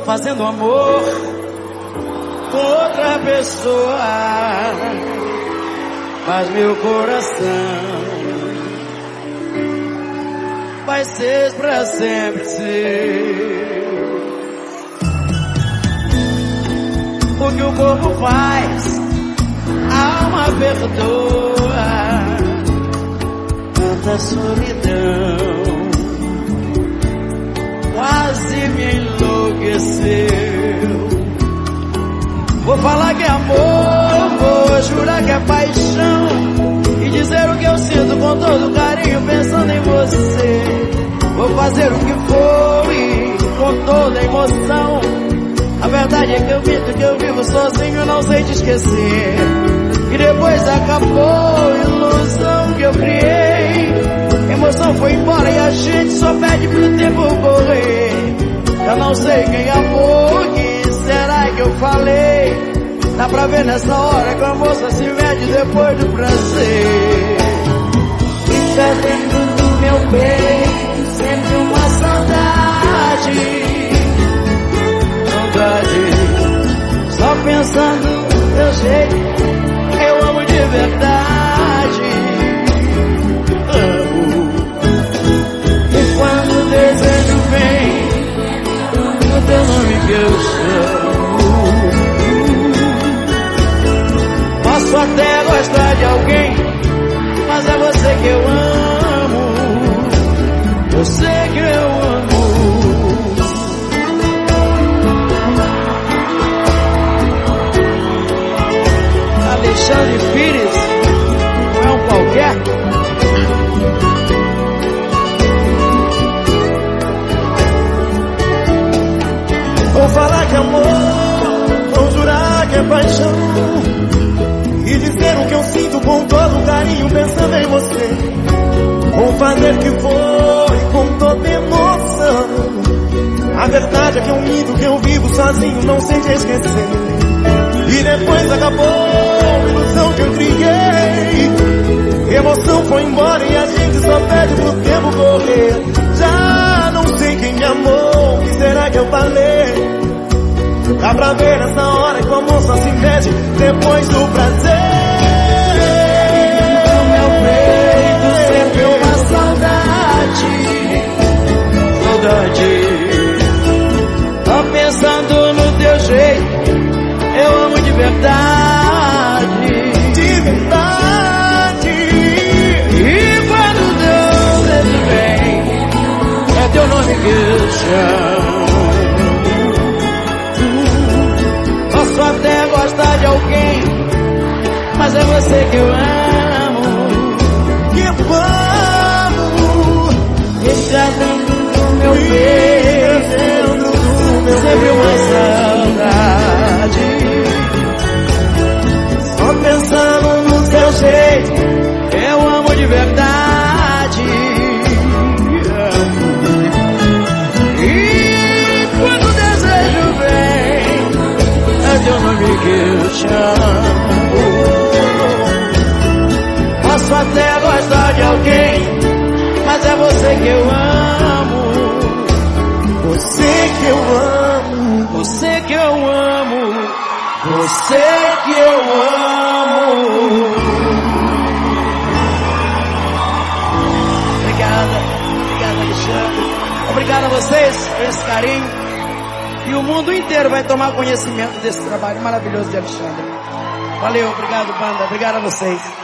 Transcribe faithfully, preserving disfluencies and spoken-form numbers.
fazendo amor com outra pessoa, mas meu coração vai ser pra sempre seu. O que o corpo faz, a alma perdoa. Tanta solidão quase me enlouqueceu. Vou falar que é amor, vou jurar que é paixão, e dizer o que eu sinto com todo carinho pensando em você. Vou fazer o que for e com toda emoção. A verdade é que eu minto, que eu vivo sozinho, não sei te esquecer. E depois acabou a ilusão que eu criei. A emoção foi embora e a gente só pede pro tempo correr. Eu não sei quem amou, que será que eu falei? Dá pra ver nessa hora que a moça se mede depois do prazer. Fica dentro do meu peito sempre uma saudade, saudade. Só pensando no teu jeito, eu amo de verdade. Amo. E quando o desejo vem, o teu nome que eu chamo. Posso até gostar de alguém, mas é você que eu amo. Você que eu amo. Alexandre Pires, não é um qualquer. Vou falar que é amor, vou jurar que é paixão, e dizer o que eu sinto com todo carinho pensando em você. Vou fazer que foi com toda emoção. A verdade é que eu minto, que eu vivo sozinho, não sei te esquecer. E depois acabou a ilusão que eu criei. Emoção foi embora e a gente só pede pro tempo correr. Já não sei quem me amou, o que será que eu falei? Dá pra ver nessa hora que a moça se mede depois do prazer. No meu peito sempre uma saudade, saudade. Só pensando no teu jeito, eu amo de verdade, de verdade. E quando Deus vem, é teu nome que eu chamo. Posso até gostar de alguém, mas é você que eu amo. Que eu amo. Deixa dentro do meu peito sempre uma saudade. Só pensando no seu jeito, eu amo de verdade. E quando o desejo vem, é teu nome que eu chamo. Posso até gostar de alguém, mas é você que eu amo. Você que eu amo. Você que eu amo. Você que eu amo. Obrigada, obrigada, Alexandre. Obrigado a vocês por esse carinho. E o mundo inteiro vai tomar conhecimento desse trabalho maravilhoso de Alexandre. Valeu, obrigado, banda. Obrigado a vocês.